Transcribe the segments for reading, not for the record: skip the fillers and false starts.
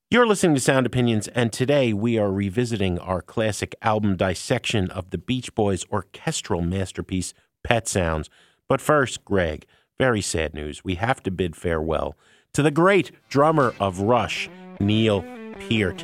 You're listening to Sound Opinions, and today we are revisiting our classic album dissection of the Beach Boys' orchestral masterpiece, Pet Sounds. But first, Greg, very sad news. We have to bid farewell to the great drummer of Rush, Neil Peart.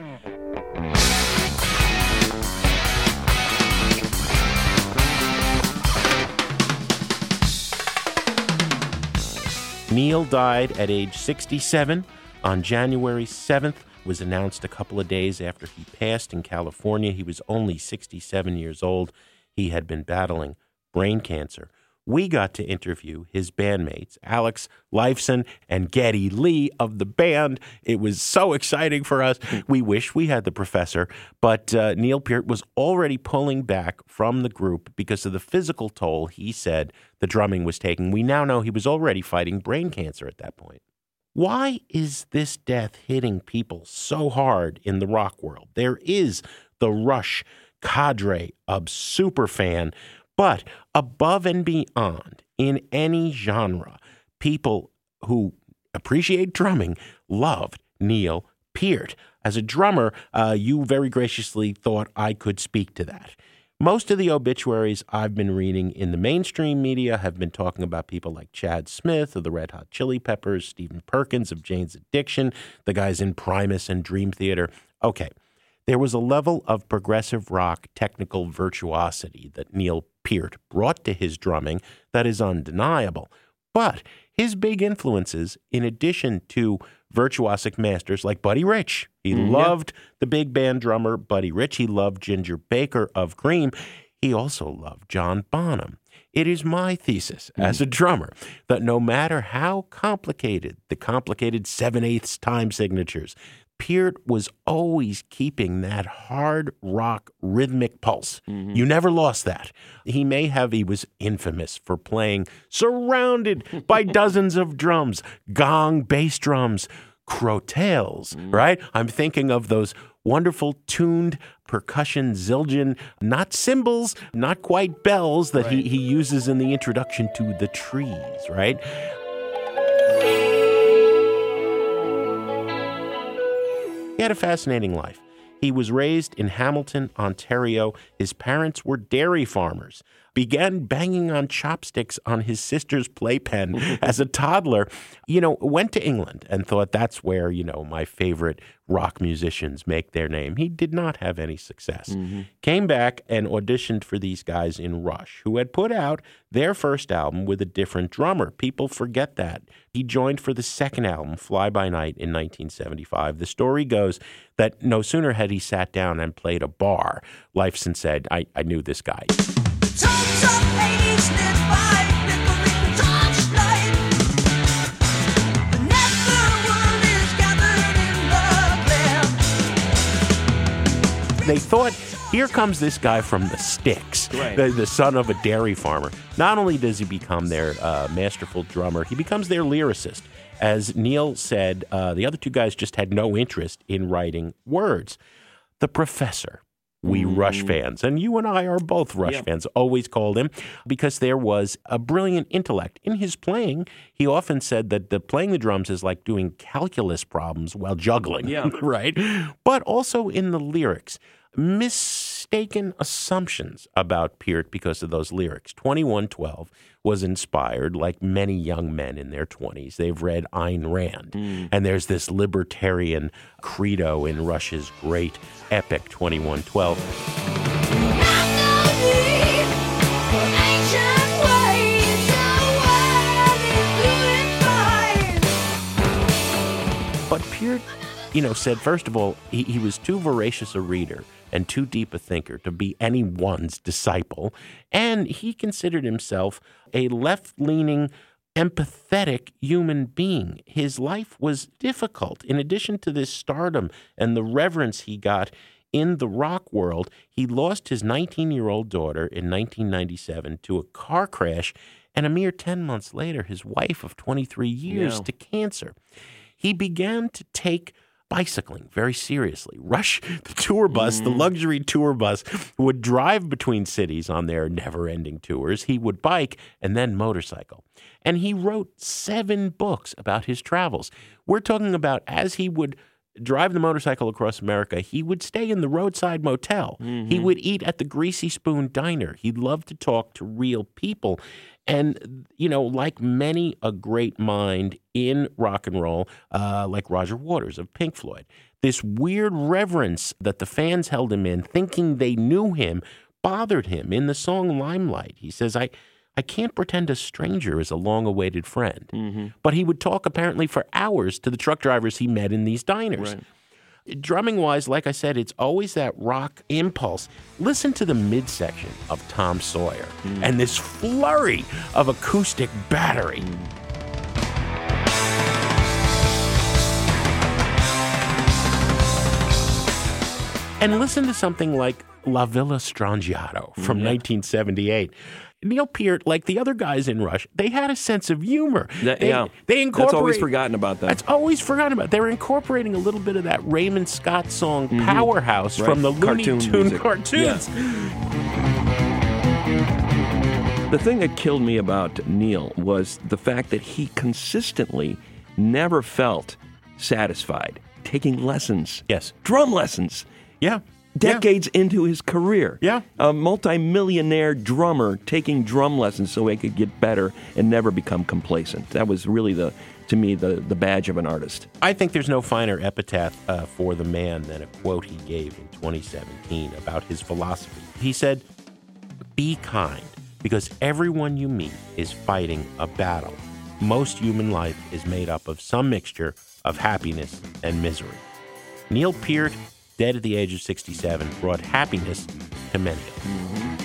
Neil died at age 67 on January 7th. Was announced a couple of days after he passed in California. He was only 67 years old. He had been battling brain cancer. We got to interview his bandmates, Alex Lifeson and Geddy Lee of the band. It was so exciting for us. We wish we had the professor, but Neil Peart was already pulling back from the group because of the physical toll he said the drumming was taking. We now know he was already fighting brain cancer at that point. Why is this death hitting people so hard in the rock world? There is the Rush cadre of superfan, but above and beyond, in any genre, people who appreciate drumming loved Neil Peart. As a drummer, you very graciously thought I could speak to that. Most of the obituaries I've been reading in the mainstream media have been talking about people like Chad Smith of the Red Hot Chili Peppers, Stephen Perkins of Jane's Addiction, the guys in Primus and Dream Theater. Okay, there was a level of progressive rock technical virtuosity that Neil Peart brought to his drumming that is undeniable. But his big influences, in addition to virtuosic masters like Buddy Rich. He loved the big band drummer Buddy Rich. He loved Ginger Baker of Cream. He also loved John Bonham. It is my thesis as a drummer that no matter how complicated the complicated 7/8 time signatures, Peart was always keeping that hard rock rhythmic pulse. You never lost that. He was infamous for playing surrounded by dozens of drums, gong bass drums, crotales, right? I'm thinking of those wonderful tuned percussion Zildjian, not cymbals, not quite bells that he uses in the introduction to The Trees, right? He had a fascinating life. He was raised in Hamilton, Ontario. His parents were dairy farmers. Began banging on chopsticks on his sister's playpen as a toddler. Went to England and thought that's where, my favorite rock musicians make their name. He did not have any success. Came back and auditioned for these guys in Rush, who had put out their first album with a different drummer. People forget that. He joined for the second album, Fly By Night, in 1975. The story goes that no sooner had he sat down and played a bar, Lifeson said, I knew this guy. They thought, here comes this guy from the sticks, the son of a dairy farmer. Not only does he become their masterful drummer, he becomes their lyricist. As Neil said, the other two guys just had no interest in writing words. The professor. We Rush fans, and you and I are both Rush fans, always called him, because there was a brilliant intellect. In his playing, he often said that playing the drums is like doing calculus problems while juggling, right? But also in the lyrics, mistaken assumptions about Peart because of those lyrics. 2112 was inspired, like many young men in their 20s. They've read Ayn Rand, and there's this libertarian credo in Rush's great epic 2112. But Peart, said, first of all, he was too voracious a reader and too deep a thinker to be anyone's disciple. And he considered himself a left-leaning, empathetic human being. His life was difficult. In addition to this stardom and the reverence he got in the rock world, he lost his 19-year-old daughter in 1997 to a car crash, and a mere 10 months later, his wife of 23 years to cancer. He began to take bicycling very seriously. Rush, the tour bus, the luxury tour bus, would drive between cities on their never-ending tours. He would bike and then motorcycle. And he wrote 7 books about his travels. We're talking about as he would drive the motorcycle across America. He would stay in the roadside motel. He would eat at the Greasy Spoon Diner. He loved to talk to real people. And, like many a great mind in rock and roll, like Roger Waters of Pink Floyd, this weird reverence that the fans held him in, thinking they knew him, bothered him. In the song Limelight, he says, I can't pretend a stranger is a long-awaited friend. But he would talk apparently for hours to the truck drivers he met in these diners. Right. Drumming-wise, like I said, it's always that rock impulse. Listen to the midsection of Tom Sawyer and this flurry of acoustic battery. And listen to something like La Villa Strangiato from 1978. Neil Peart, like the other guys in Rush, they had a sense of humor. They incorporate. That's always forgotten about that. That's always forgotten about. They were incorporating a little bit of that Raymond Scott song Powerhouse from the Looney Tunes cartoons. Yeah. The thing that killed me about Neil was the fact that he consistently never felt satisfied taking lessons. Yes. Drum lessons. Yeah. Decades into his career. Yeah. A multimillionaire drummer taking drum lessons so he could get better and never become complacent. That was really, to me, the badge of an artist. I think there's no finer epitaph for the man than a quote he gave in 2017 about his philosophy. He said, "Be kind, because everyone you meet is fighting a battle. Most human life is made up of some mixture of happiness and misery." Neil Peart, dead at the age of 67, brought happiness to many of them.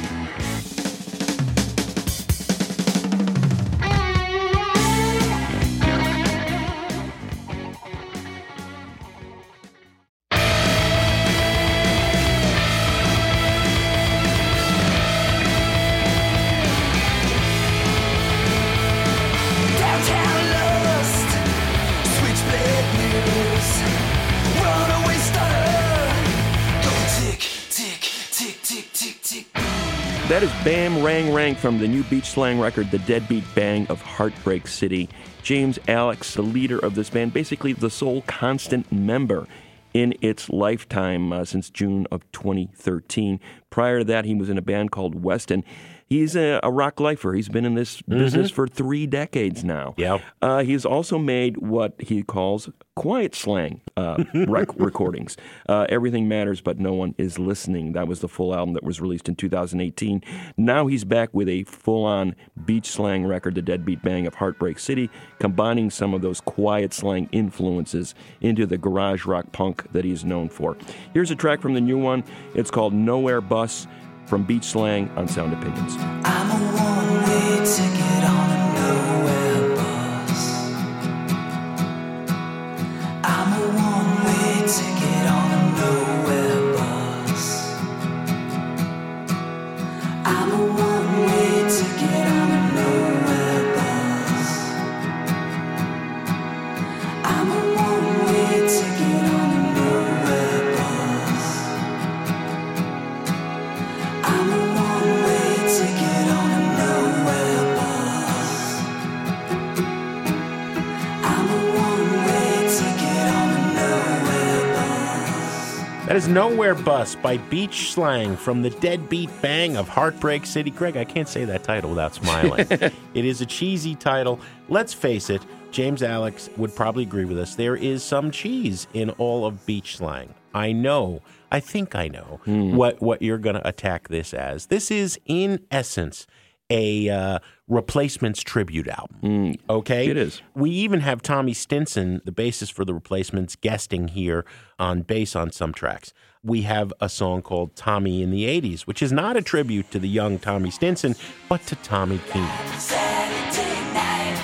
That is Bam Rang Rang from the new Beach Slang record, The Deadbeat Bang of Heartbreak City. James Alex, the leader of this band, basically the sole constant member in its lifetime since June of 2013. Prior to that, he was in a band called Weston. He's a rock lifer. He's been in this business for 3 decades now. Yeah. He's also made what he calls quiet slang recordings. Everything Matters, But No One Is Listening. That was the full album that was released in 2018. Now he's back with a full-on beach slang record, The Deadbeat Bang of Heartbreak City, combining some of those quiet slang influences into the garage rock punk that he's known for. Here's a track from the new one. It's called Nowhere Bus, from Beach Slang on Sound Opinions. I'm a one-way ticket on a nowhere bus. I'm a one-way ticket on a nowhere bus. I'm a one-way ticket on a nowhere bus. I'm a one-way ticket on a nowhere bus. I'm a one-way ticket on a nowhere bus. I'm a one-way ticket on a nowhere bus. That is Nowhere Bus by Beach Slang from the Deadbeat Bang of Heartbreak City. Greg, I can't say that title without smiling. It is a cheesy title. Let's face it, James Alex would probably agree with us. There is some cheese in all of Beach Slang. I think I know what you're going to attack this as. This is, in essence, a Replacements tribute album. Okay? It is. We even have Tommy Stinson, the bassist for the Replacements, guesting here on bass on some tracks. We have a song called Tommy in the 80s, which is not a tribute to the young Tommy Stinson, but to Tommy Keene. Saturday night,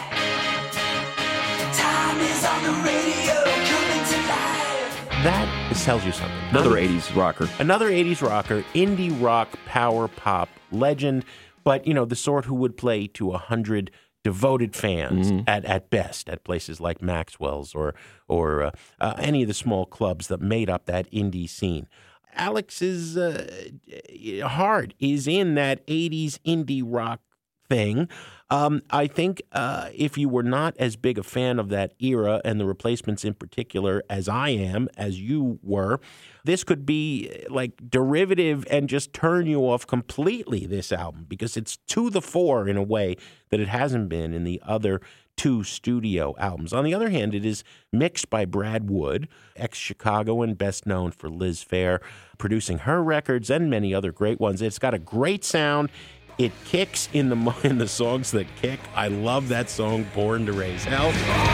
time is on the radio, coming to life. That tells you something. Another 80s rocker. Another 80s rocker, indie rock, power pop legend, but, the sort who would play to 100 devoted fans at best at places like Maxwell's or any of the small clubs that made up that indie scene. Alex's heart is in that 80s indie rock thing. I think if you were not as big a fan of that era and the Replacements in particular as I am, as you were, this could be like derivative and just turn you off completely, this album, because it's to the fore in a way that it hasn't been in the other two studio albums. On the other hand, it is mixed by Brad Wood, ex-Chicagoan, best known for Liz Phair, producing her records and many other great ones. It's got a great sound. It kicks in the songs that kick. I love that song, Born to Raise Hell.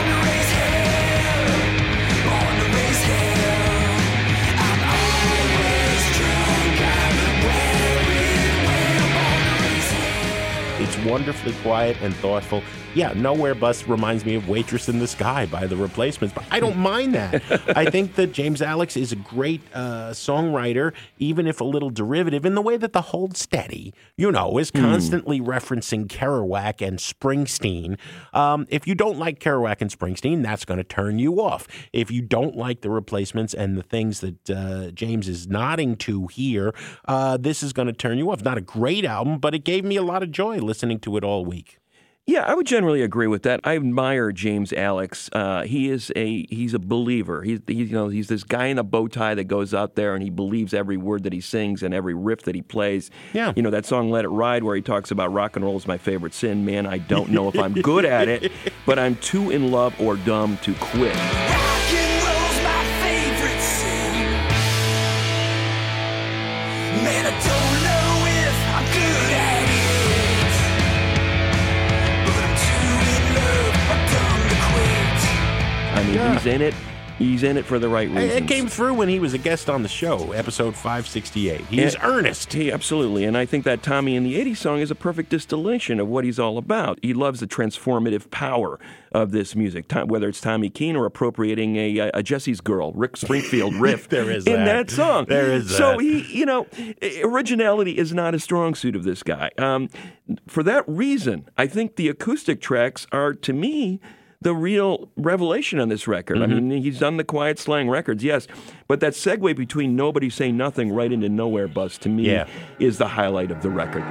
It's wonderfully quiet and thoughtful. Yeah, Nowhere Bus reminds me of Waitress in the Sky by the Replacements, but I don't mind that. I think that James Alex is a great songwriter, even if a little derivative, in the way that the Hold Steady, is constantly referencing Kerouac and Springsteen. If you don't like Kerouac and Springsteen, that's going to turn you off. If you don't like the Replacements and the things that James is nodding to here, this is going to turn you off. Not a great album, but it gave me a lot of joy listening to it all week. Yeah, I would generally agree with that. I admire James Alex. He's a believer. He's this guy in a bow tie that goes out there and he believes every word that he sings and every riff that he plays. Yeah. That song "Let It Ride" where he talks about rock and roll is my favorite sin. Man, I don't know if I'm good at it, but I'm too in love or dumb to quit. Rock and roll's my favorite sin. Man, I don't know if I'm good at it. I mean, Yeah. he's in it. He's in it for the right reasons. It came through when he was a guest on the show, episode 568. He's earnest. Absolutely. And I think that Tommy in the 80s song is a perfect distillation of what he's all about. He loves the transformative power of this music, whether it's Tommy Keene or appropriating a Jesse's Girl, Rick Springfield riff There is in that. that song. There is so that. originality is not a strong suit of this guy. For that reason, I think the acoustic tracks are, to me, the real revelation on this record. I mean, he's done the Quiet Slang records, yes, but that segue between Nobody Say Nothing right into Nowhere Bus, to me, is the highlight of the record.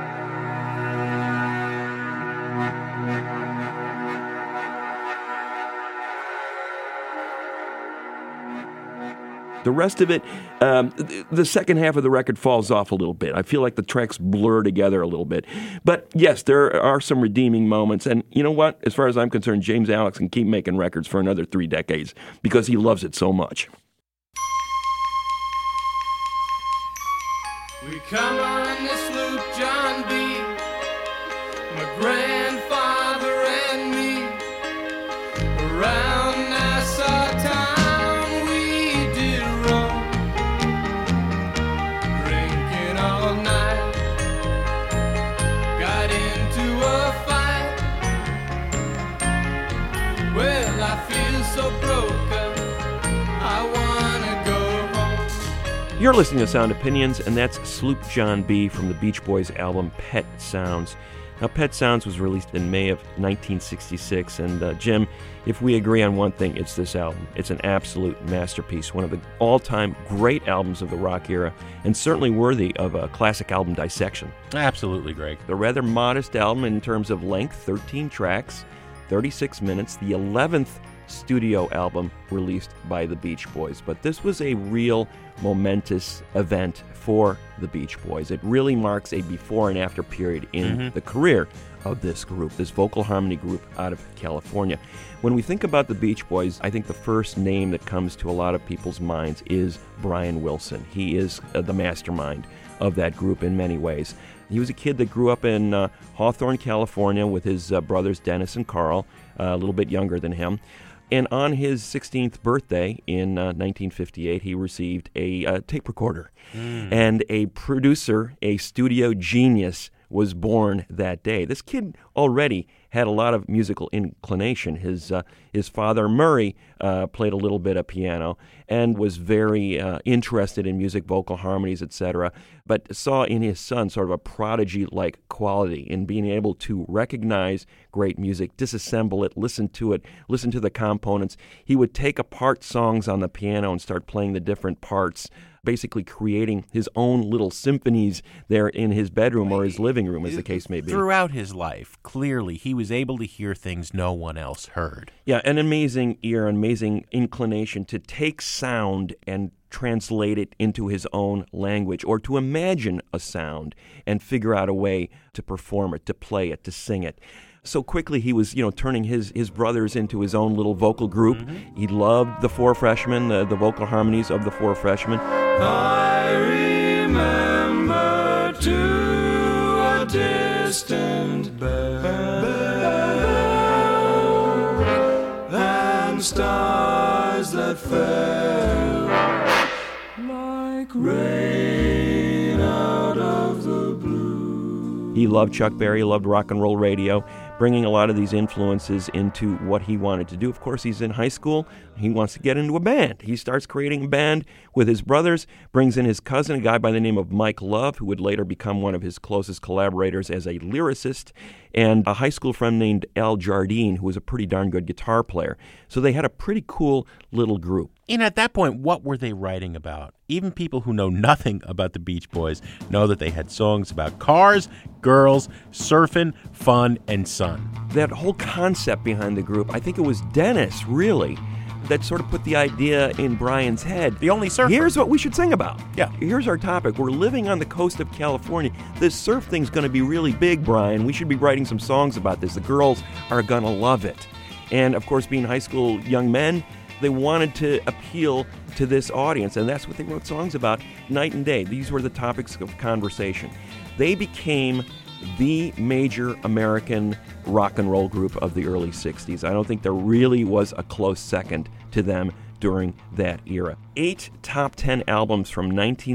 The rest of it, the second half of the record falls off a little bit. I feel like the tracks blur together a little bit. But yes, there are some redeeming moments. And you know what? As far as I'm concerned, James Alex can keep making records for another 3 decades because he loves it so much. We come on this loop, John B., my grandfather and me, around Nassau town we did roam, drinking all night, got into a fight. Well, I feel so broken, I wanna go home. You're listening to Sound Opinions, and that's Sloop John B. from the Beach Boys album Pet Sounds. Now, Pet Sounds was released in May of 1966, and Jim, if we agree on one thing, it's this album. It's an absolute masterpiece, one of the all-time great albums of the rock era, and certainly worthy of a classic album dissection. Absolutely, Greg. The rather modest album in terms of length, 13 tracks, 36 minutes, the 11th studio album released by the Beach Boys. But this was a real momentous event for the Beach Boys. It really marks a before and after period in the career of this group, this vocal harmony group out of California. When we think about the Beach Boys, I think the first name that comes to a lot of people's minds is Brian Wilson. He is the mastermind of that group in many ways. He was a kid that grew up in Hawthorne, California with his brothers Dennis and Carl, a little bit younger than him. And on his 16th birthday in 1958, he received a tape recorder. And a producer, a studio genius, was born that day. This kid already had a lot of musical inclination. His father, Murray, played a little bit of piano and was very interested in music, vocal harmonies, etc., but saw in his son sort of a prodigy-like quality in being able to recognize great music, disassemble it, listen to the components. He would take apart songs on the piano and start playing the different parts, basically creating his own little symphonies there in his bedroom or his living room, as the case may be. Throughout his life, clearly, he was able to hear things no one else heard. Yeah, an amazing ear, an amazing inclination to take sound and translate it into his own language, or to imagine a sound and figure out a way to perform it, to play it, to sing it. So quickly he was, turning his brothers into his own little vocal group. Mm-hmm. He loved the Four Freshmen, the vocal harmonies of the Four Freshmen. I remember to a distant bell and stars that fell like rain out of the blue. He loved Chuck Berry, loved rock and roll radio, bringing a lot of these influences into what he wanted to do. Of course, he's in high school. He wants to get into a band. He starts creating a band with his brothers, brings in his cousin, a guy by the name of Mike Love, who would later become one of his closest collaborators as a lyricist, and a high school friend named Al Jardine, who was a pretty darn good guitar player. So they had a pretty cool little group. And at that point, what were they writing about? Even people who know nothing about the Beach Boys know that they had songs about cars, girls, surfing, fun, and sun. That whole concept behind the group, I think it was Dennis, really, that sort of put the idea in Brian's head. The only surfer. Here's what we should sing about. Yeah. Here's our topic. We're living on the coast of California. This surf thing's going to be really big, Brian. We should be writing some songs about this. The girls are going to love it. And, of course, being high school young men, they wanted to appeal to this audience, and that's what they wrote songs about night and day. These were the topics of conversation. They became the major American rock and roll group of the early 60s. I don't think there really was a close second to them during that era. 8 top 10 albums from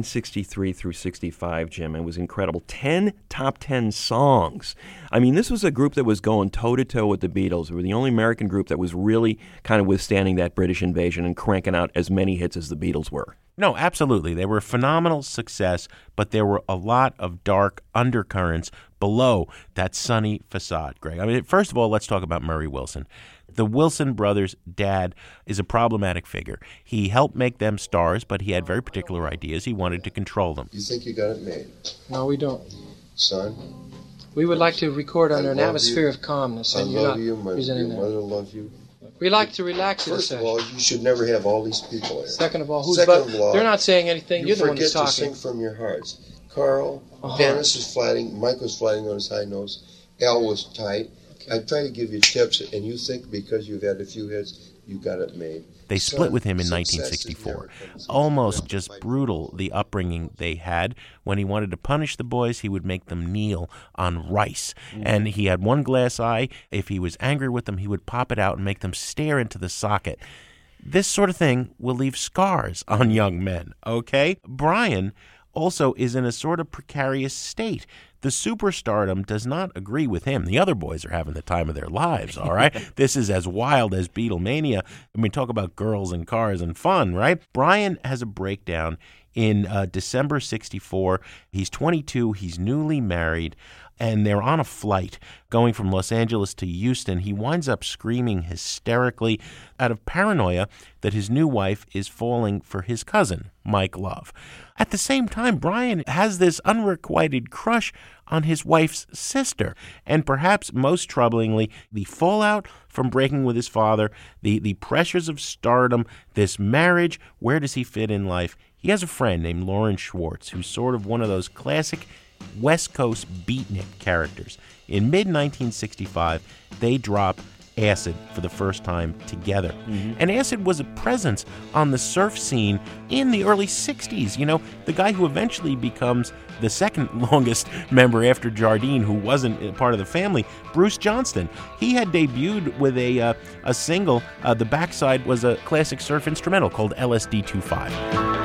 1963 through 65, Jim. It was incredible. 10 top 10 songs. I mean, this was a group that was going toe-to-toe with the Beatles. We were the only American group that was really kind of withstanding that British invasion and cranking out as many hits as the Beatles were. No, absolutely. They were a phenomenal success, but there were a lot of dark undercurrents below that sunny facade, Greg. I mean, first of all, let's talk about Murray Wilson. The Wilson brothers' dad is a problematic figure. He helped make them stars, but he had very particular ideas. He wanted to control them. You think you got it made? No, we don't. Son? We would like to record under an love atmosphere you. of calmness, I and you're love not you. Your presenting that. mother loves you. We like to relax in a First of session. all, you should never have all these people here. Second of all, who's Second but of all, they're not saying anything. You You're the one forget that's to talking. sing from your hearts. Carl, Uh-huh. Dennis was flatting, Mike was flatting on his high notes, Al was tight. I try to give you tips, and you think because you've had a few hits, you got it made. They split with him in Success is 1964. never comes Almost easy. just brutal, the upbringing they had. When he wanted to punish the boys, he would make them kneel on rice. And he had one glass eye. If he was angry with them, he would pop it out and make them stare into the socket. This sort of thing will leave scars on young men, okay? Brian also is in a sort of precarious state. The superstardom does not agree with him. The other boys are having the time of their lives, all right? This is as wild as Beatlemania. I mean, talk about girls and cars and fun, right? Brian has a breakdown in December 64. He's 22. He's newly married, and they're on a flight going from Los Angeles to Houston. He winds up screaming hysterically out of paranoia that his new wife is falling for his cousin, Mike Love. At the same time, Brian has this unrequited crush on his wife's sister. And perhaps most troublingly, the fallout from breaking with his father, the pressures of stardom, this marriage, where does he fit in life? He has a friend named Lauren Schwartz, who's sort of one of those classic West Coast beatnik characters. In mid-1965, they drop Acid for the first time together. Mm-hmm. And Acid was a presence on the surf scene in the early 60s. You know, the guy who eventually becomes the second longest member after Jardine, who wasn't part of the family, Bruce Johnston. He had debuted with a single. The backside was a classic surf instrumental called LSD 25.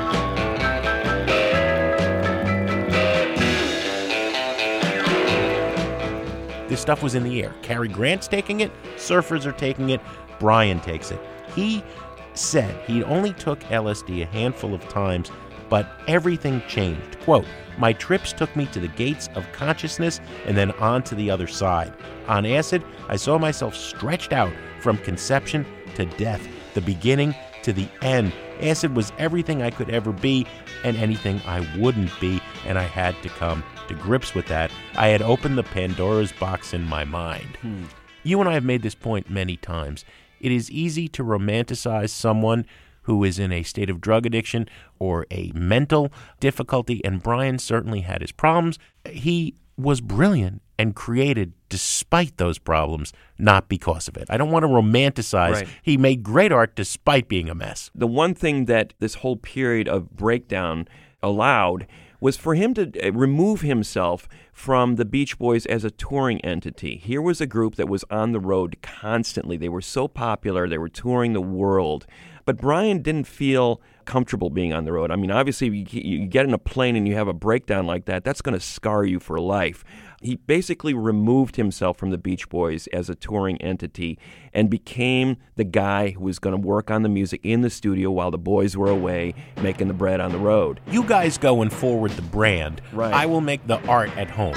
This stuff was in the air. Cary Grant's taking it. Surfers are taking it. Brian takes it. He said he only took LSD a handful of times, but everything changed. Quote, "My trips took me to the gates of consciousness and then on to the other side. On acid, I saw myself stretched out from conception to death, the beginning to the end. Acid was everything I could ever be and anything I wouldn't be, and I had to come to grips with that. I had opened the Pandora's box in my mind." You and I have made this point many times. It is easy to romanticize someone who is in a state of drug addiction or a mental difficulty, and Brian certainly had his problems. He was brilliant and created despite those problems, not because of it. I don't want to romanticize. Right. He made great art despite being a mess. The one thing that this whole period of breakdown allowed was for him to remove himself from the Beach Boys as a touring entity. Here was a group that was on the road constantly. They were so popular. They were touring the world. But Brian didn't feel comfortable being on the road. I mean, obviously, you get in a plane and you have a breakdown like that, that's going to scar you for life. He basically removed himself from the Beach Boys as a touring entity and became the guy who was going to work on the music in the studio while the boys were away making the bread on the road. You guys go and forward the brand. Right. I will make the art at home.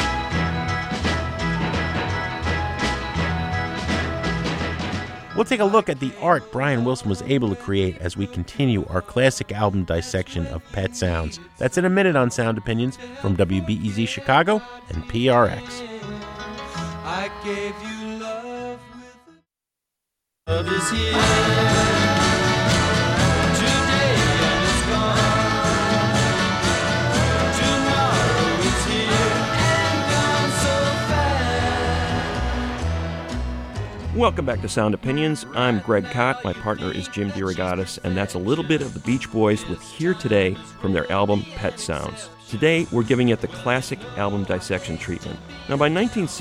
We'll take a look at the art Brian Wilson was able to create as we continue our classic album dissection of Pet Sounds. That's in a minute on Sound Opinions from WBEZ Chicago and PRX. I gave you love with love is here today and it's gone. Tomorrow it's here and gone so fast. Welcome back to Sound Opinions. I'm Greg Kot. My partner is Jim DeRogatis, and that's a little bit of the Beach Boys with Here Today from their album Pet Sounds. Today, we're giving it the classic album dissection treatment. Now, by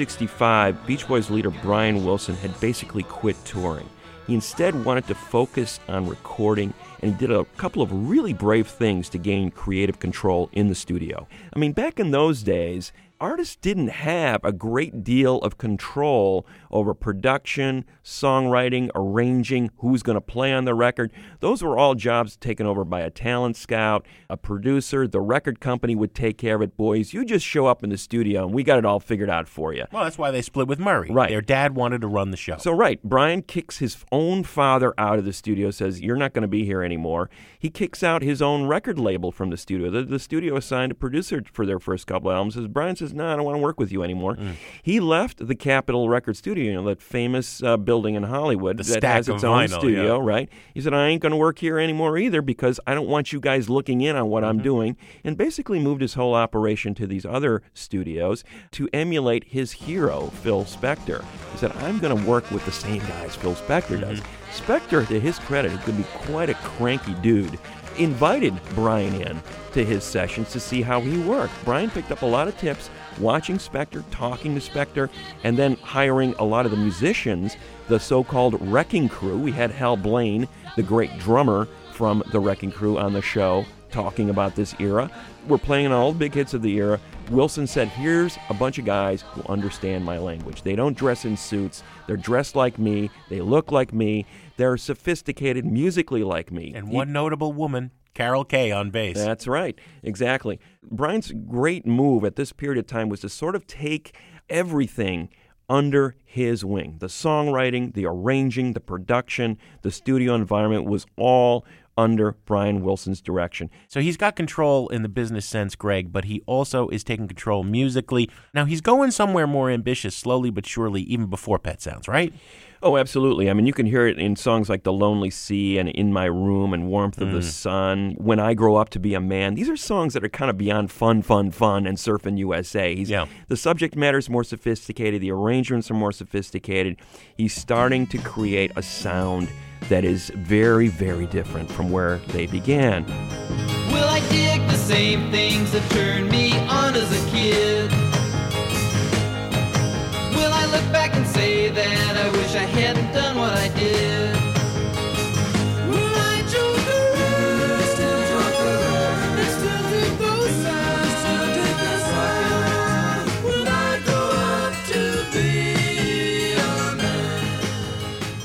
1965, Beach Boys leader Brian Wilson had basically quit touring. He instead wanted to focus on recording, and he did a couple of really brave things to gain creative control in the studio. I mean, back in those days, artists didn't have a great deal of control over production, songwriting, arranging, who's going to play on the record. Those were all jobs taken over by a talent scout, a producer. The record company would take care of it. Boys, you just show up in the studio and we got it all figured out for you. Well, that's why they split with Murray. Right. Their dad wanted to run the show. So, right, Brian kicks his own father out of the studio, says, "You're not going to be here anymore." He kicks out his own record label from the studio. The studio assigned a producer for their first couple of albums. Brian says, "No, I don't want to work with you anymore." He left the Capitol Record Studio, that famous building in Hollywood that stack has its of own vinyl, studio, yeah. right? He said, "I ain't going to work here anymore either because I don't want you guys looking in on what I'm doing," and basically moved his whole operation to these other studios to emulate his hero, Phil Spector. He said, "I'm going to work with the same guys Phil Spector does." Spector, to his credit, is going to be quite a cranky dude. Invited Brian in to his sessions to see how he worked. Brian picked up a lot of tips watching Spector, talking to Spector, and then hiring a lot of the musicians, the so-called Wrecking Crew. We had Hal Blaine, the great drummer from the Wrecking Crew, on the show talking about this era. We're playing on all the big hits of the era. Wilson said, "Here's a bunch of guys who understand my language. They don't dress in suits. They're dressed like me. They look like me. They're sophisticated musically like me." And one notable woman, Carol Kay on bass. That's right. Exactly. Brian's great move at this period of time was to sort of take everything under his wing. The songwriting, the arranging, the production, the studio environment was all under Brian Wilson's direction. So he's got control in the business sense, Greg, but he also is taking control musically. Now, he's going somewhere more ambitious, slowly but surely, even before Pet Sounds, right? Oh, absolutely. I mean, you can hear it in songs like The Lonely Sea and In My Room and Warmth of the Sun, When I Grow Up to Be a Man. These are songs that are kind of beyond fun, and Surfin' USA. The subject matter is more sophisticated. The arrangements are more sophisticated. He's starting to create a sound that is very, very different from where they began. Will I dig the same things that turned me on as a kid? Will I look back and say that I wish I hadn't done what I did? Will I joke around? Still joke around. And still take those signs. Still take those signs. Will I grow up to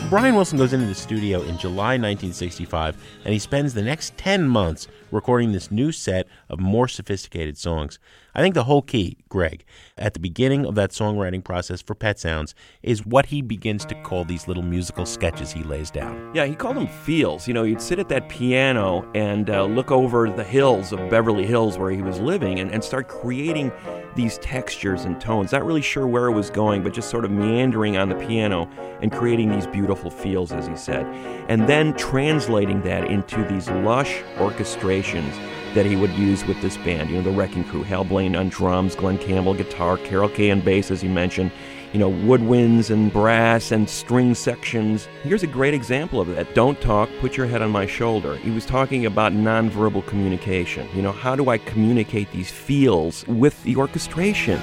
Brian Wilson goes into the studio in July 1965, and he spends the next 10 months recording this new set of more sophisticated songs. I think the whole key, Greg, at the beginning of that songwriting process for Pet Sounds is what he begins to call these little musical sketches he lays down. Yeah, he called them feels. You know, you'd sit at that piano and look over the hills of Beverly Hills where he was living and start creating these textures and tones. Not really sure where it was going, but just sort of meandering on the piano and creating these beautiful feels, as he said. And then translating that into these lush orchestrations that he would use with this band. You know, the Wrecking Crew, Hal Blaine on drums, Glenn Campbell guitar, Carol Kaye on bass, as you mentioned, you know, woodwinds and brass and string sections. Here's a great example of that. Don't talk, put your head on my shoulder. He was talking about nonverbal communication. You know, how do I communicate these feels with the orchestration?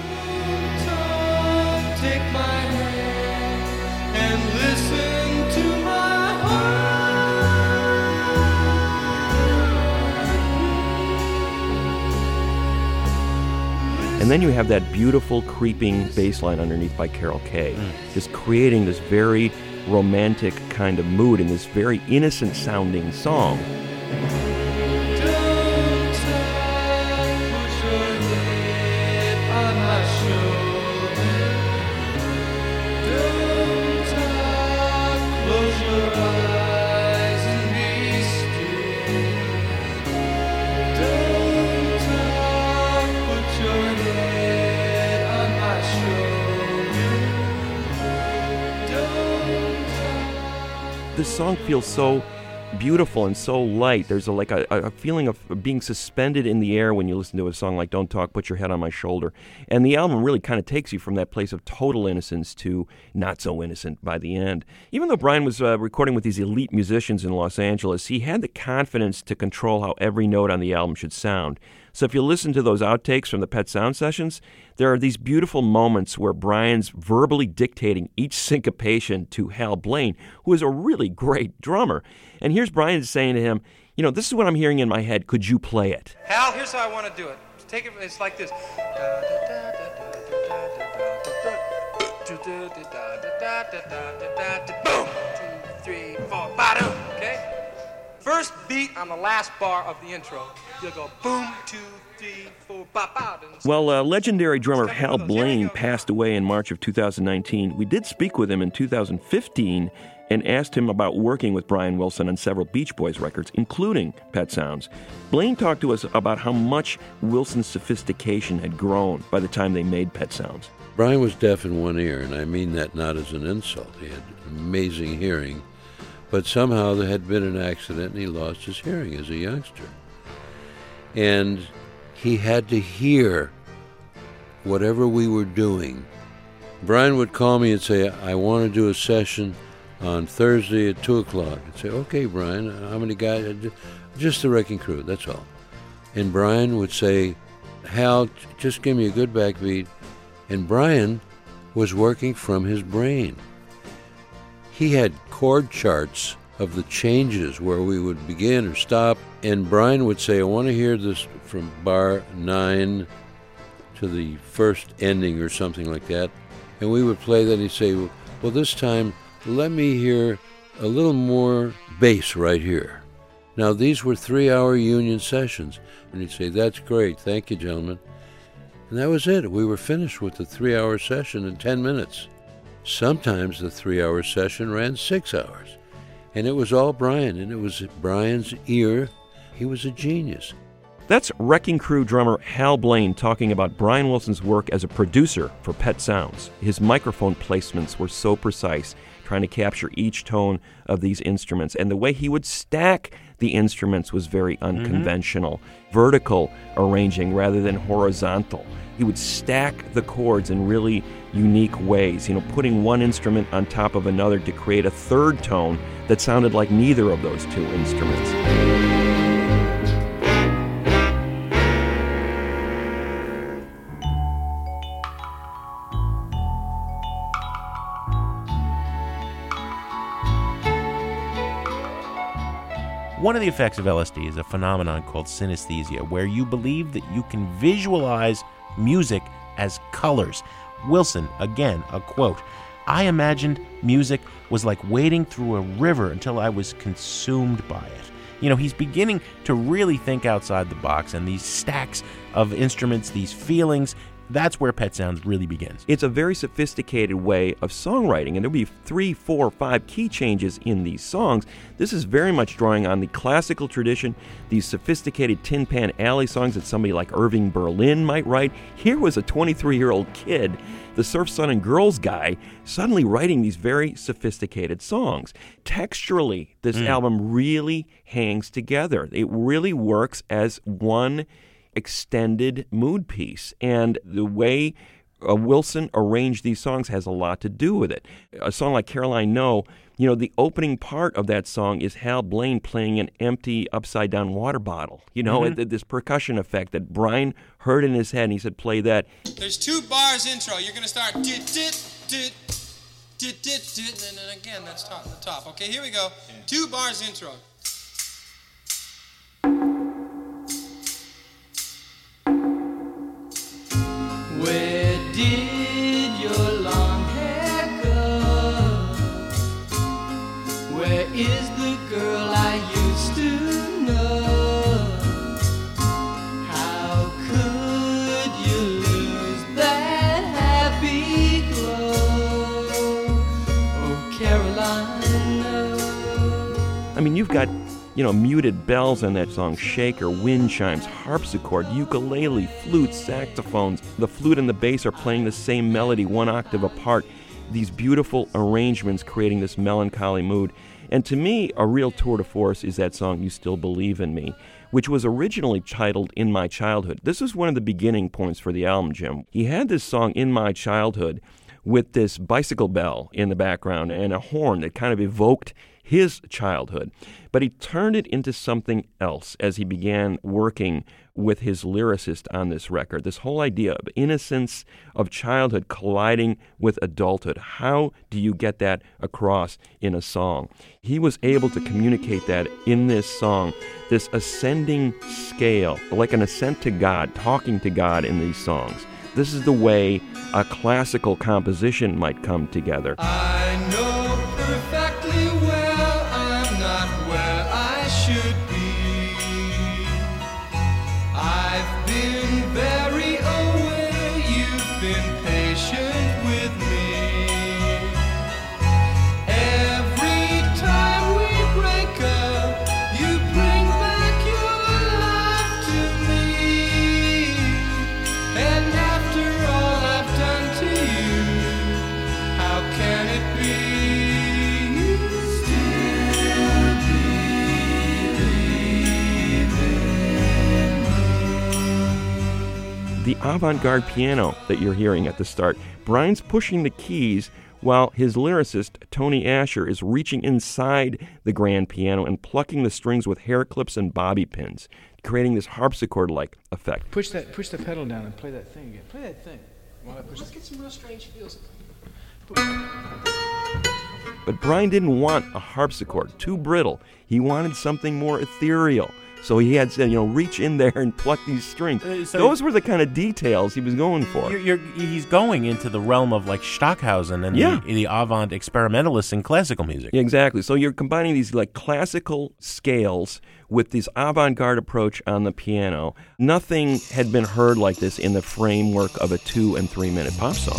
Take my hand and listen to my heart. And then you have that beautiful creeping bass line underneath by Carol Kaye, just creating this very romantic kind of mood in this very innocent sounding song. Don't talk, put your head on my shoulder. Don't talk, close your eyes and be still. Don't talk, put your head on my shoulder. Don't talk. This song feels so beautiful and so light. There's a feeling of being suspended in the air when you listen to a song like Don't Talk, Put Your Head on My Shoulder. And the album really kind of takes you from that place of total innocence to not so innocent by the end. Even though Brian was recording with these elite musicians in Los Angeles, he had the confidence to control how every note on the album should sound. So if you listen to those outtakes from the Pet Sound sessions, there are these beautiful moments where Brian's verbally dictating each syncopation to Hal Blaine, who is a really great drummer. And here's Brian saying to him, you know, this is what I'm hearing in my head. Could you play it? Hal, here's how I want to do it. Take it. It's like this. Boom. 2, 3, 4, ba-dum. Okay. First beat on the last bar of the intro, you'll go boom, 2, 3, 4, ba-ba. Well, legendary drummer Hal Blaine passed away in March of 2019. We did speak with him in 2015 and asked him about working with Brian Wilson on several Beach Boys records, including Pet Sounds. Blaine talked to us about how much Wilson's sophistication had grown by the time they made Pet Sounds. Brian was deaf in one ear, and I mean that not as an insult. He had amazing hearing, but somehow there had been an accident and he lost his hearing as a youngster. And he had to hear whatever we were doing. Brian would call me and say, I want to do a session on Thursday at 2 o'clock. I'd say, okay, Brian, how many guys? Just the Wrecking Crew, that's all. And Brian would say, Hal, just give me a good backbeat. And Brian was working from his brain. He had chord charts of the changes where we would begin or stop, and Brian would say, I want to hear this from bar 9 to the first ending or something like that. And we would play that, and he'd say, well, this time, let me hear a little more bass right here. Now, these were 3-hour union sessions. And he'd say, that's great, thank you, gentlemen. And that was it. We were finished with the 3-hour session in 10 minutes. Sometimes the 3-hour session ran 6 hours. And it was all Brian, and it was Brian's ear. He was a genius. That's Wrecking Crew drummer Hal Blaine talking about Brian Wilson's work as a producer for Pet Sounds. His microphone placements were so precise, trying to capture each tone of these instruments. And the way he would stack the instruments was very unconventional. Vertical arranging rather than horizontal. He would stack the chords in really unique ways, putting one instrument on top of another to create a third tone that sounded like neither of those two instruments. One of the effects of LSD is a phenomenon called synesthesia, where you believe that you can visualize music as colors. Wilson, again, a quote, I imagined music was like wading through a river until I was consumed by it. You know, he's beginning to really think outside the box, and these stacks of instruments, these feelings, that's where Pet Sounds really begins. It's a very sophisticated way of songwriting, and there'll be 3, 4, 5 key changes in these songs. This is very much drawing on the classical tradition, these sophisticated Tin Pan Alley songs that somebody like Irving Berlin might write. Here was a 23-year-old kid, the Surf, Sun, and Girls guy, suddenly writing these very sophisticated songs. Texturally, this album really hangs together. It really works as one extended mood piece, and the way Wilson arranged these songs has a lot to do with it. A song like Caroline No, you know, the opening part of that song is Hal Blaine playing an empty upside-down water bottle. You know, this percussion effect that Brian heard in his head, and he said, play that. There's 2 bars intro. You're going to start dit, dit, dit, dit, dit, dit, and then again, that's the top. Okay, here we go. 2 bars intro. Where did your long hair go? Where is the girl I used to know? How could you lose that happy glow? Oh, Caroline, no. I mean, you've got, you know, muted bells on that song, shaker, wind chimes, harpsichord, ukulele, flute, saxophones. The flute and the bass are playing the same melody 1 octave apart. These beautiful arrangements creating this melancholy mood. And to me, a real tour de force is that song, You Still Believe in Me, which was originally titled In My Childhood. This was one of the beginning points for the album, Jim. He had this song, In My Childhood, with this bicycle bell in the background and a horn that kind of evoked his childhood. But he turned it into something else as he began working with his lyricist on this record. This whole idea of innocence of childhood colliding with adulthood. How do you get that across in a song? He was able to communicate that in this song, this ascending scale, like an ascent to God, talking to God in these songs. This is the way a classical composition might come together. I know perfectly well I'm not where I should be. I've been very aware, you've been patient with me. Every time we break up, you bring back your life to me. And after all I've done to you, how can it be? You still believe in me. The avant-garde piano that you're hearing at the start, Brian's pushing the keys while his lyricist, Tony Asher, is reaching inside the grand piano and plucking the strings with hair clips and bobby pins, creating this harpsichord-like effect. Push the pedal down and play that thing again. Play that thing. Let's get some real strange feels. But Brian didn't want a harpsichord, too brittle. He wanted something more ethereal. So he had to, reach in there and pluck these strings. Those were the kind of details he was going for. He's going into the realm of like Stockhausen and the avant experimentalists in classical music. Yeah, exactly. So you're combining these like classical scales with this avant-garde approach on the piano. Nothing had been heard like this in the framework of a 2- and 3-minute pop song.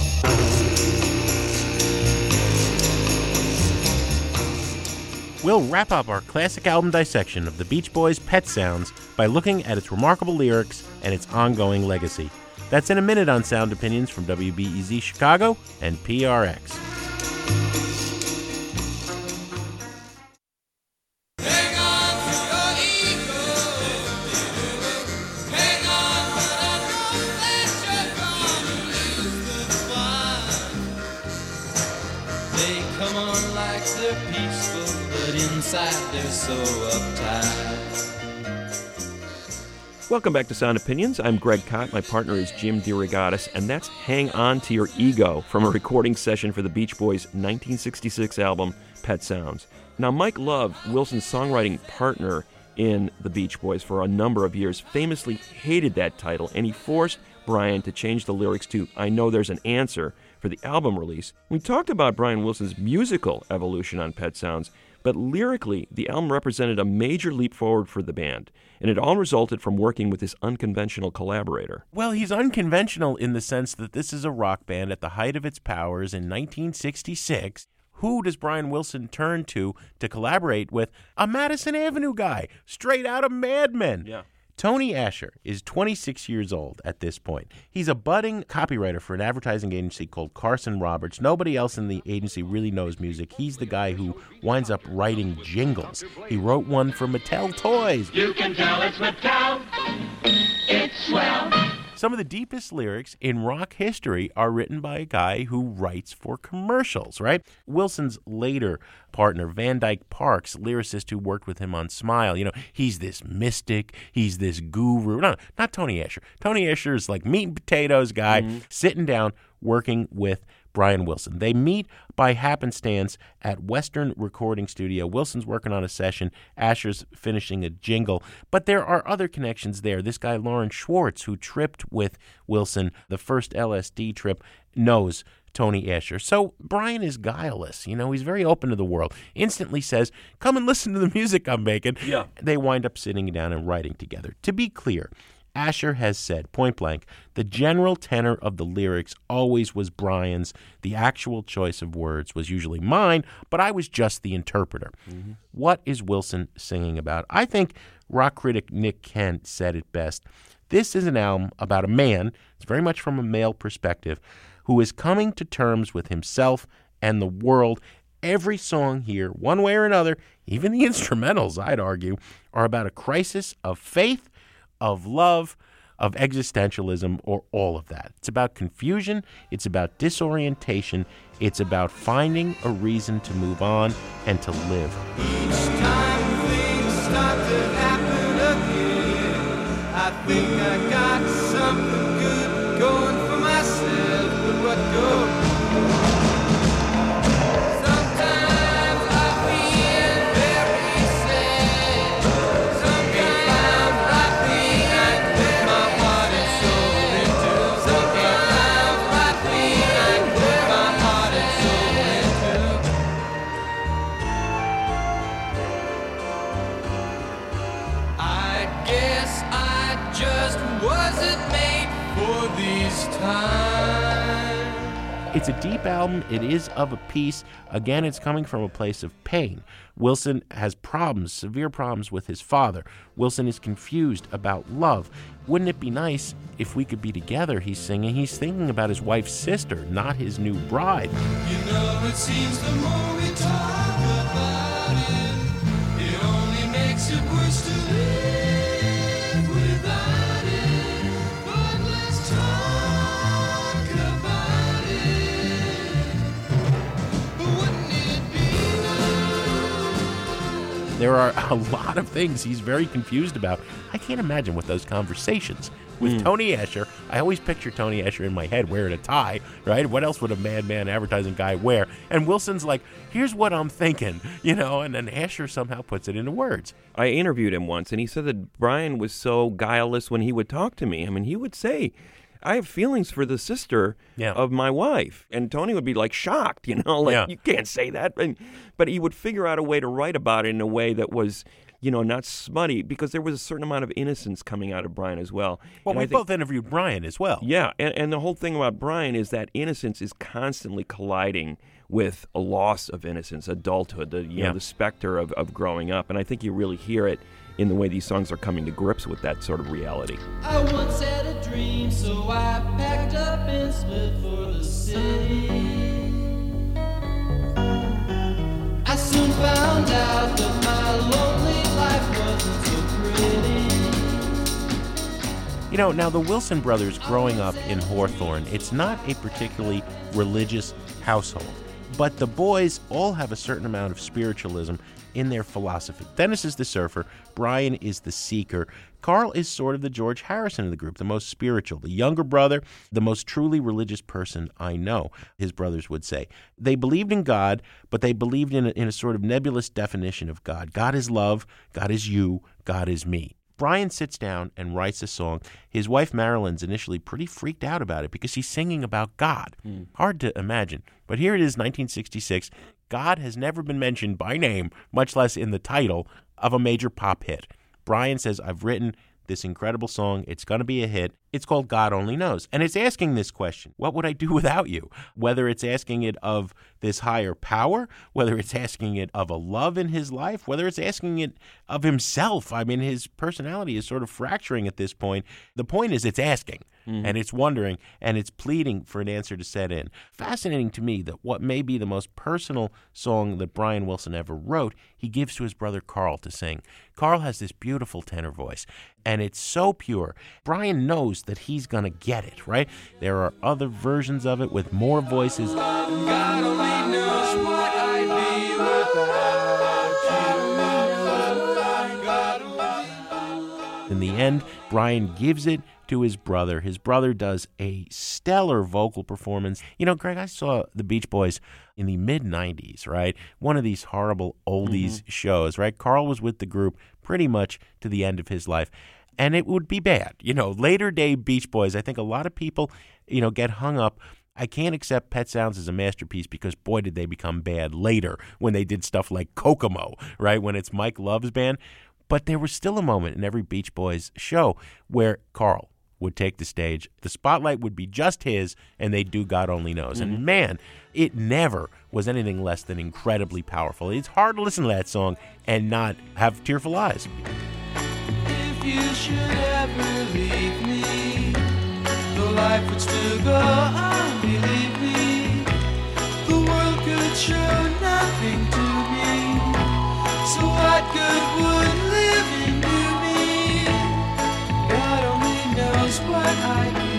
We'll wrap up our classic album dissection of the Beach Boys' Pet Sounds by looking at its remarkable lyrics and its ongoing legacy. That's in a minute on Sound Opinions from WBEZ Chicago and PRX. They come on like they're peaceful, but inside they're so uptight. Welcome back to Sound Opinions. I'm Greg Kot. My partner is Jim DeRogatis, and that's Hang On to Your Ego from a recording session for the Beach Boys' 1966 album, Pet Sounds. Now, Mike Love, Wilson's songwriting partner, in the Beach Boys for a number of years, famously hated that title, and he forced Brian to change the lyrics to I Know There's an Answer for the album release. We talked about Brian Wilson's musical evolution on Pet Sounds, but lyrically, the album represented a major leap forward for the band, and it all resulted from working with this unconventional collaborator. Well, he's unconventional in the sense that this is a rock band at the height of its powers in 1966. Who does Brian Wilson turn to collaborate with? A Madison Avenue guy, straight out of Mad Men. Yeah. Tony Asher is 26 years old at this point. He's a budding copywriter for an advertising agency called Carson Roberts. Nobody else in the agency really knows music. He's the guy who winds up writing jingles. He wrote one for Mattel Toys. You can tell it's Mattel. It's swell. Some of the deepest lyrics in rock history are written by a guy who writes for commercials, right? Wilson's later partner, Van Dyke Parks, lyricist who worked with him on Smile, he's this mystic, he's this guru. No, not Tony Asher. Tony Asher is like meat and potatoes guy sitting down working with Brian Wilson. They meet by happenstance at Western Recording Studio. Wilson's working on a session. Asher's finishing a jingle. But there are other connections there. This guy, Lawrence Schwartz, who tripped with Wilson, the first LSD trip, knows Tony Asher. So Brian is guileless. He's very open to the world. Instantly says, come and listen to the music I'm making. Yeah. They wind up sitting down and writing together. To be clear, Asher has said, point blank, the general tenor of the lyrics always was Brian's. The actual choice of words was usually mine, but I was just the interpreter. Mm-hmm. What is Wilson singing about? I think rock critic Nick Kent said it best. This is an album about a man, it's very much from a male perspective, who is coming to terms with himself and the world. Every song here, one way or another, even the instrumentals, I'd argue, are about a crisis of faith, of love, of existentialism, or all of that. It's about confusion. It's about disorientation. It's about finding a reason to move on and to live. Each time things start to happen again, I think I got something good going for myself, but what goes? It's a deep album. It is of a piece. Again, it's coming from a place of pain. Wilson has problems, severe problems with his father. Wilson is confused about love. Wouldn't it be nice if we could be together, he's singing. He's thinking about his wife's sister, not his new bride. It seems the more we talk about it, it only makes it worse to live without it. But let's talk about it. Wouldn't it be nice? There are a lot of things he's very confused about. I can't imagine what those conversations with Tony Asher. I always picture Tony Asher in my head wearing a tie, right? What else would a madman advertising guy wear? And Wilson's like, here's what I'm thinking, and then Asher somehow puts it into words. I interviewed him once, and he said that Brian was so guileless when he would talk to me. I mean, he would say, I have feelings for the sister of my wife. And Tony would be like shocked, you can't say that. But he would figure out a way to write about it in a way that was, not smutty, because there was a certain amount of innocence coming out of Brian as well. Well, we both interviewed Brian as well. Yeah, and the whole thing about Brian is that innocence is constantly colliding with a loss of innocence, adulthood, the specter of growing up. And I think you really hear it in the way these songs are coming to grips with that sort of reality. I once had a dream, so I packed up and split for the city. I soon found out that my lonely life wasn't so pretty. Now the Wilson brothers growing up in Hawthorne, it's not a particularly religious household, but the boys all have a certain amount of spiritualism in their philosophy. Dennis is the surfer, Brian is the seeker. Carl is sort of the George Harrison of the group, the most spiritual, the younger brother, the most truly religious person I know, his brothers would say. They believed in God, but they believed in a sort of nebulous definition of God. God is love, God is you, God is me. Brian sits down and writes a song. His wife Marilyn's initially pretty freaked out about it because he's singing about God. Hard to imagine. But here it is, 1966. God has never been mentioned by name, much less in the title of a major pop hit. Brian says, I've written this incredible song. It's going to be a hit. It's called God Only Knows. And it's asking this question, what would I do without you? Whether it's asking it of this higher power, whether it's asking it of a love in his life, whether it's asking it of himself. I mean, his personality is sort of fracturing at this point. The point is it's asking, and it's wondering, and it's pleading for an answer to set in. Fascinating to me that what may be the most personal song that Brian Wilson ever wrote, he gives to his brother Carl to sing. Carl has this beautiful tenor voice, and it's so pure. Brian knows that he's going to get it, right? There are other versions of it with more voices. God only knows what I'd be without you. In the end, Brian gives it to his brother. His brother does a stellar vocal performance. You know, Greg, I saw the Beach Boys in the mid-'90s, right? One of these horrible oldies shows, right? Carl was with the group pretty much to the end of his life. And it would be bad. You know, later day Beach Boys, I think a lot of people, you know, get hung up. I can't accept Pet Sounds as a masterpiece because, boy, did they become bad later when they did stuff like Kokomo, right, when it's Mike Love's band. But there was still a moment in every Beach Boys show where Carl would take the stage. The spotlight would be just his, and they'd do God Only Knows. And, man, it never was anything less than incredibly powerful. It's hard to listen to that song and not have tearful eyes. If you should ever leave me, the life would still go on, believe me. The world could show nothing to me. So what good would living do me? God only knows what I'd be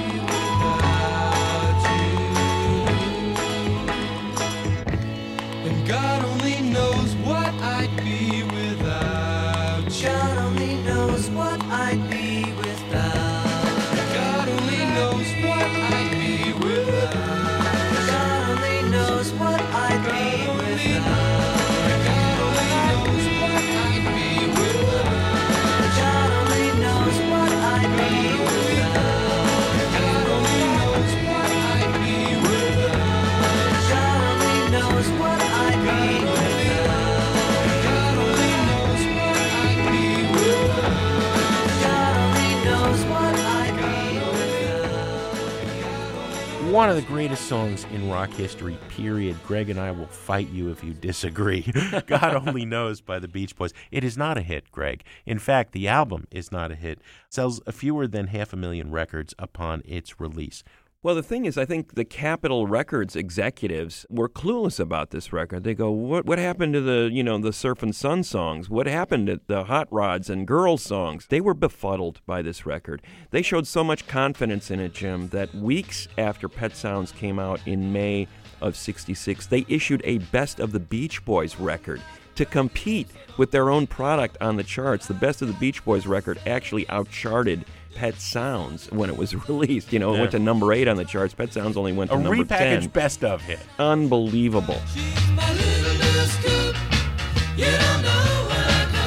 without you. And God only knows what I'd be without you. God only knows what I'd be without. God only knows what I'd be without. God only knows what I'd be without. God only knows what I'd be without. God only knows what I'd be without. God only knows what I'd be without. God only knows what I'd be without. God only knows what I'd be without. God only knows what I'd be without. One of the greatest songs in rock history, period. Greg and I will fight you if you disagree. God Only Knows by the Beach Boys. It is not a hit, Greg. In fact, the album is not a hit. It sells fewer than 500,000 records upon its release. Well, the thing is, I think the Capitol Records executives were clueless about this record. They go, what happened to the Surf and Sun songs? What happened to the Hot Rods and Girls songs? They were befuddled by this record. They showed so much confidence in it, Jim, that weeks after Pet Sounds came out in May of '66, they issued a Best of the Beach Boys record to compete with their own product on the charts. The Best of the Beach Boys record actually outcharted Pet Sounds when it was released. You know, it went to number 8 on the charts. Pet Sounds only went to number 10. A repackaged best of hit. Unbelievable. She's my little blue scoop. You don't know what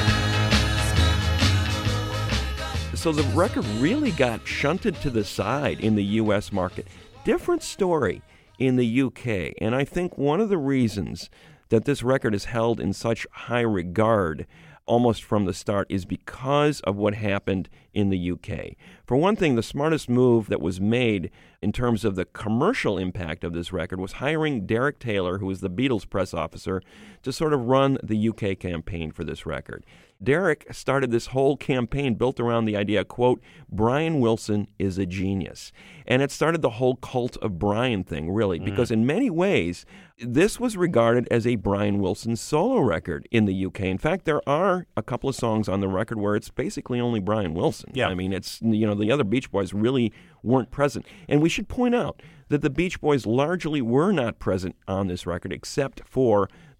I got. So the record really got shunted to the side in the U.S. market. Different story in the U.K. And I think one of the reasons that this record is held in such high regard almost from the start is because of what happened in the UK. For one thing, the smartest move that was made in terms of the commercial impact of this record was hiring Derek Taylor, who was the Beatles press officer, to sort of run the UK campaign for this record. Derek started this whole campaign built around the idea, quote, Brian Wilson is a genius. And it started the whole cult of Brian thing, really, because in many ways, this was regarded as a Brian Wilson solo record in the UK. In fact, there are a couple of songs on the record where it's basically only Brian Wilson. Yeah. I mean, it's, the other Beach Boys really weren't present. And we should point out that the Beach Boys largely were not present on this record except for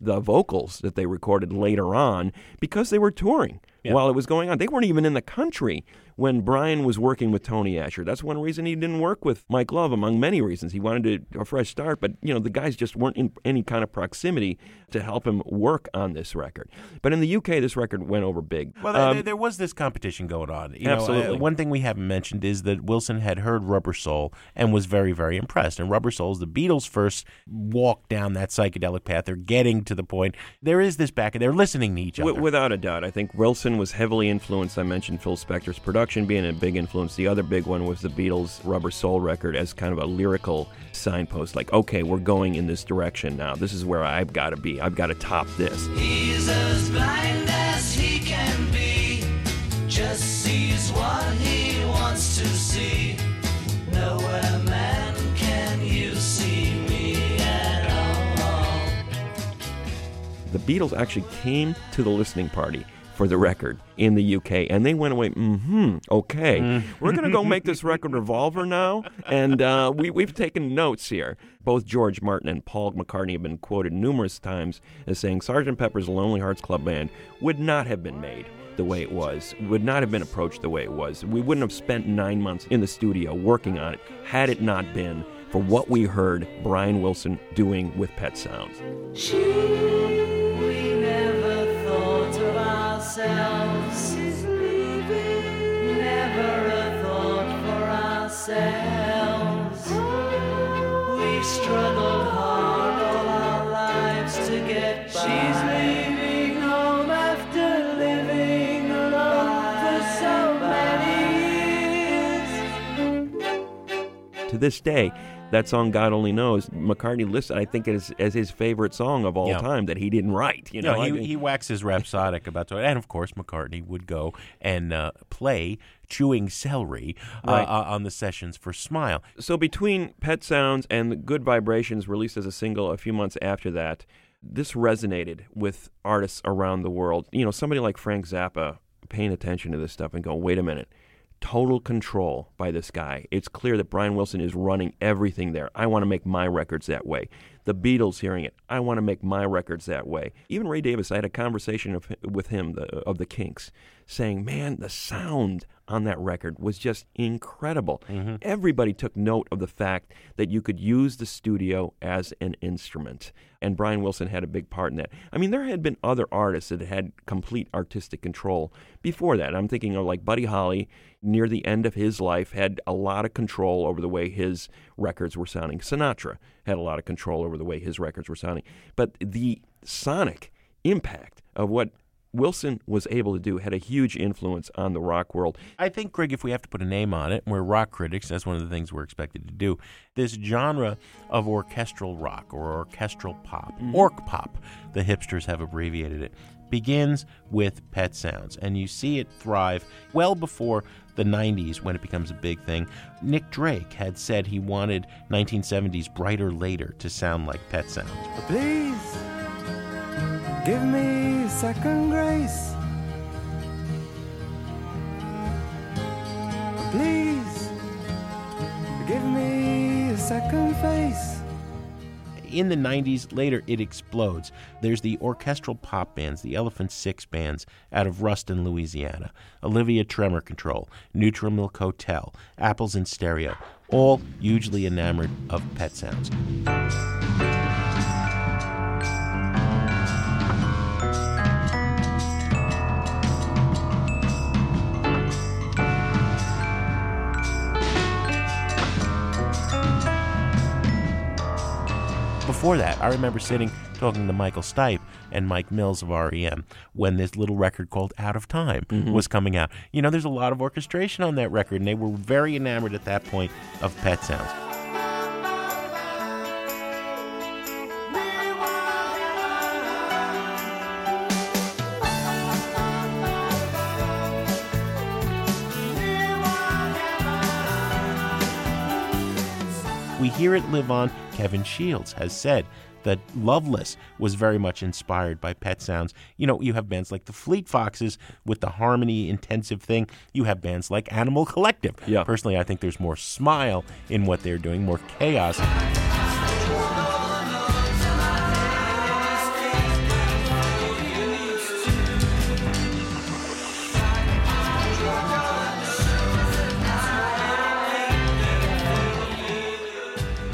the vocals that they recorded later on because they were touring while it was going on. They weren't even in the country when Brian was working with Tony Asher. That's one reason he didn't work with Mike Love, among many reasons. He wanted a fresh start, but the guys just weren't in any kind of proximity to help him work on this record. But in the UK, this record went over big. Well, there was this competition going on. Absolutely. One thing we haven't mentioned is that Wilson had heard Rubber Soul and was very, very impressed. And Rubber Soul is the Beatles' first walk down that psychedelic path. They're getting to the point. There is this back, and they're listening to each other. Without a doubt. I think Wilson was heavily influenced. I mentioned Phil Spector's production being a big influence. The other big one was the Beatles' Rubber Soul record as kind of a lyrical signpost. Like, okay, we're going in this direction now. This is where I've got to be. I've got to top this. He's as blind as he can be, just sees what he wants to see. Nowhere, man, can you see me at all. The Beatles actually came to the listening party for the record in the UK, and they went away, okay, we're going to go make this record Revolver now, and we've taken notes here. Both George Martin and Paul McCartney have been quoted numerous times as saying Sgt. Pepper's Lonely Hearts Club Band would not have been made the way it was, would not have been approached the way it was. We wouldn't have spent 9 months in the studio working on it had it not been for what we heard Brian Wilson doing with Pet Sounds. We never thought of ourselves as leaving, never a thought for ourselves. We've struggled hard all our lives to get by. She's leaving home after living alone for so many years. To this day, that song, God Only Knows, McCartney listed, I think, as his favorite song of all time that he didn't write. He waxes rhapsodic about it. And, of course, McCartney would go and play Chewing Celery on the sessions for Smile. So between Pet Sounds and the Good Vibrations, released as a single a few months after that, this resonated with artists around the world. Somebody like Frank Zappa paying attention to this stuff and going, wait a minute. Total control by this guy. It's clear that Brian Wilson is running everything there. I want to make my records that way. The Beatles hearing it. I want to make my records that way. Even Ray Davis, I had a conversation with him of the Kinks, saying, man, the sound on that record was just incredible. Mm-hmm. Everybody took note of the fact that you could use the studio as an instrument. And Brian Wilson had a big part in that. I mean, there had been other artists that had complete artistic control before that. I'm thinking of like Buddy Holly, near the end of his life, had a lot of control over the way his records were sounding. Sinatra had a lot of control over the way his records were sounding. But the sonic impact of what Wilson was able to do had a huge influence on the rock world. I think, Greg, if we have to put a name on it, we're rock critics, that's one of the things we're expected to do. This genre of orchestral rock or orchestral pop, orc pop, the hipsters have abbreviated it, begins with Pet Sounds. And you see it thrive well before the 90s when it becomes a big thing. Nick Drake had said he wanted 1970s Brighter Later to sound like Pet Sounds. Please give me second grace. Please give me a second face. In the 90s, later, it explodes. There's the orchestral pop bands, the Elephant Six bands out of Ruston, Louisiana, Olivia Tremor Control, Neutral Milk Hotel, Apples in Stereo, all hugely enamored of Pet Sounds. Before that, I remember sitting talking to Michael Stipe and Mike Mills of R.E.M. when this little record called Out of Time was coming out. There's a lot of orchestration on that record, and they were very enamored at that point of Pet Sounds. We hear it live on. Kevin Shields has said that Loveless was very much inspired by Pet Sounds. You have bands like the Fleet Foxes with the harmony intensive thing. You have bands like Animal Collective. Yeah. Personally, I think there's more smile in what they're doing, more chaos.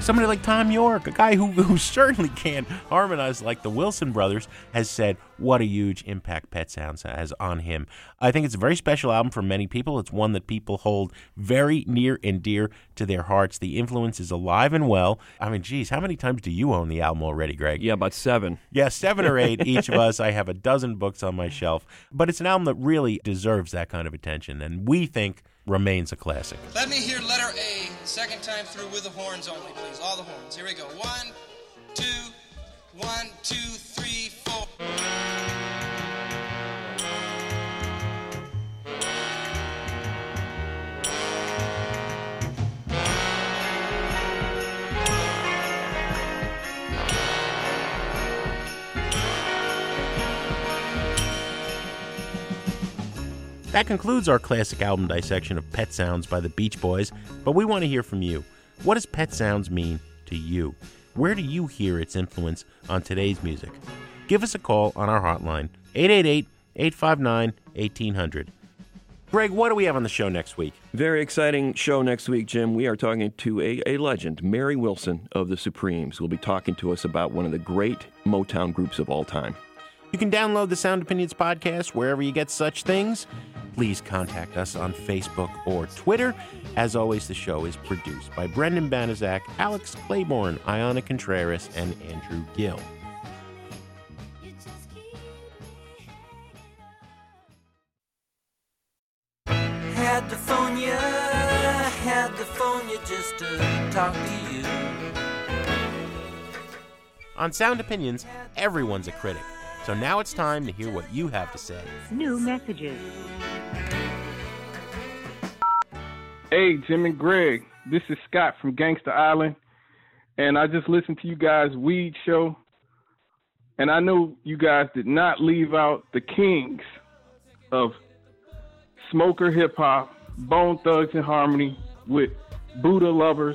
Somebody like Tom York, a guy who certainly can't harmonize like the Wilson brothers, has said what a huge impact Pet Sounds has on him. I think it's a very special album for many people. It's one that people hold very near and dear to their hearts. The influence is alive and well. I mean, geez, how many times do you own the album already, Greg? Yeah, about 7. Yeah, 7 or 8, each of us. I have a dozen books on my shelf. But it's an album that really deserves that kind of attention, and we think remains a classic. Let me hear letter A, second time through with the horns only, please. All the horns. Here we go. 1, 2, 1, 2, 3, 4. That concludes our classic album dissection of Pet Sounds by the Beach Boys, but we want to hear from you. What does Pet Sounds mean to you? Where do you hear its influence on today's music? Give us a call on our hotline, 888-859-1800. Greg, what do we have on the show next week? Very exciting show next week, Jim. We are talking to a legend, Mary Wilson of the Supremes, who will be talking to us about one of the great Motown groups of all time. You can download the Sound Opinions podcast wherever you get such things. Please contact us on Facebook or Twitter. As always, the show is produced by Brendan Banaszak, Alex Claiborne, Ayana Contreras, and Andrew Gill. Had the phone just to talk to you. On Sound Opinions, everyone's a critic. So now it's time to hear what you have to say. New messages. Hey, Jim and Greg. This is Scott from Gangster Island. And I just listened to you guys' Weed show. And I know you guys did not leave out the kings of smoker hip-hop, Bone Thugs and Harmony with Buddha Lovers.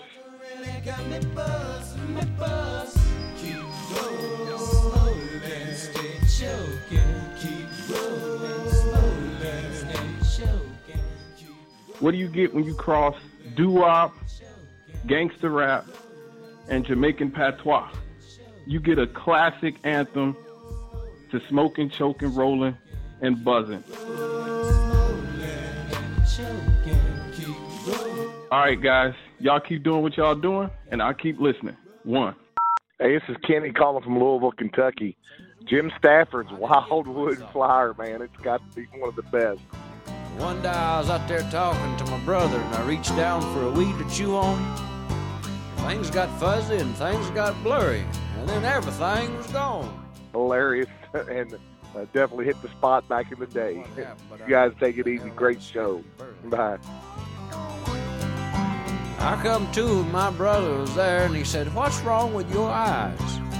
What do you get when you cross doo-wop, gangster rap, and Jamaican patois? You get a classic anthem to smoking, choking, rolling, and buzzing. All right, guys. Y'all keep doing what y'all doing, and I'll keep listening. 1. Hey, this is Kenny calling from Louisville, Kentucky. Jim Stafford's Wildwood Flyer, man, it's got to be one of the best. One day I was out there talking to my brother, and I reached down for a weed to chew on. Things got fuzzy and things got blurry, and then everything was gone. Hilarious, and definitely hit the spot back in the day. You guys take it easy. Great show. Bye. I come to, and my brother was there, and he said, "What's wrong with your eyes?"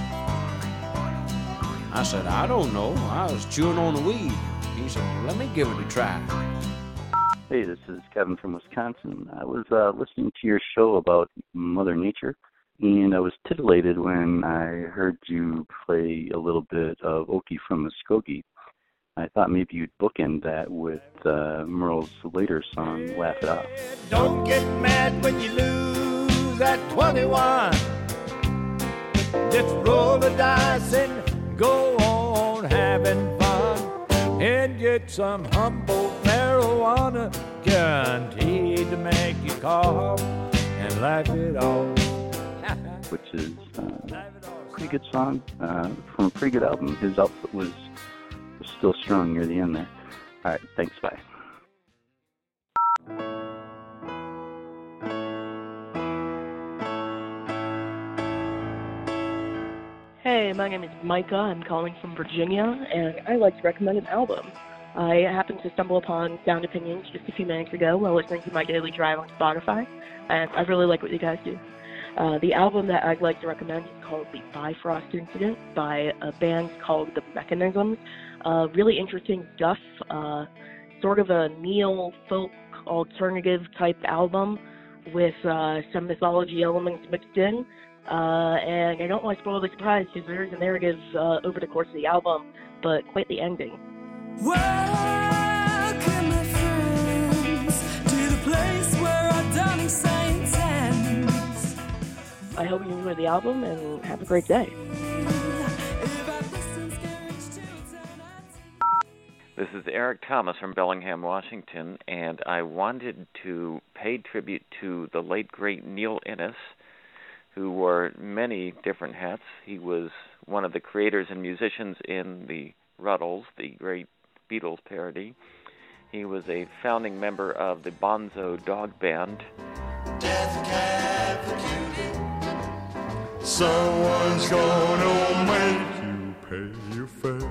I said, "I don't know. I was chewing on the weed." He said, "Well, let me give it a try." Hey, this is Kevin from Wisconsin. I was listening to your show about Mother Nature, and I was titillated when I heard you play a little bit of Okie from Muskogee. I thought maybe you'd bookend that with Merle's later song, Laugh It Off. Don't get mad when you lose at 21. Just roll the dice and go on having fun. And get some Humboldt marijuana, guaranteed to make you cough and laugh it off. Which is a pretty good song from a pretty good album. His output was still strong near the end there. All right, thanks, bye. Hey, my name is Micah. I'm calling from Virginia, and I'd like to recommend an album. I happened to stumble upon Sound Opinions just a few minutes ago while listening to my daily drive on Spotify, and I really like what you guys do. The album that I'd like to recommend is called The Bifrost Incident by a band called The Mechanisms. Really interesting stuff, sort of a neo-folk alternative type album with some mythology elements mixed in. And I don't want to spoil the surprise because there is a narrative over the course of the album, but quite the ending. Welcome, my friends, to the place where our darling saints ends. I I hope you enjoy the album and have a great day. This is Eric Thomas from Bellingham, Washington, and I wanted to pay tribute to the late, great Neil Innes, who wore many different hats. He was one of the creators and musicians in the Ruddles, the great Beatles parody. He was a founding member of the Bonzo Dog Band. Death Cab for Cutie. Someone's gonna make you pay your fare.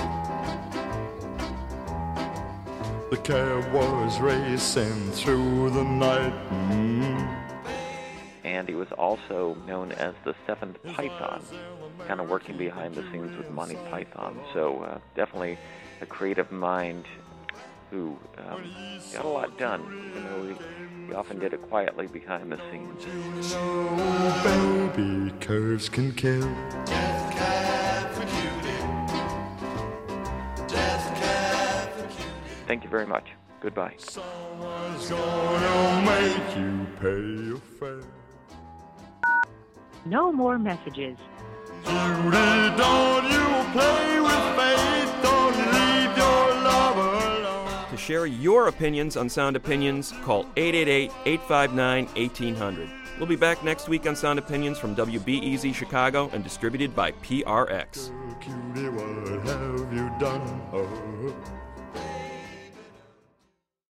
The cab was racing through the night. And he was also known as the Seventh Python, kind of working behind the scenes with Monty Python. So definitely a creative mind who got a lot done, even though he often did it quietly behind the scenes. Oh, baby, curves can kill. Death Cab for Cutie. Death Cab for Cutie. Thank you very much. Goodbye. Someone's gonna make you pay your fare. No more messages. Judy, don't you play with faith. Don't leave your lover alone. To share your opinions on Sound Opinions, call 888-859-1800. We'll be back next week on Sound Opinions from WBEZ Chicago and distributed by PRX. Cutie, what have you done? Oh.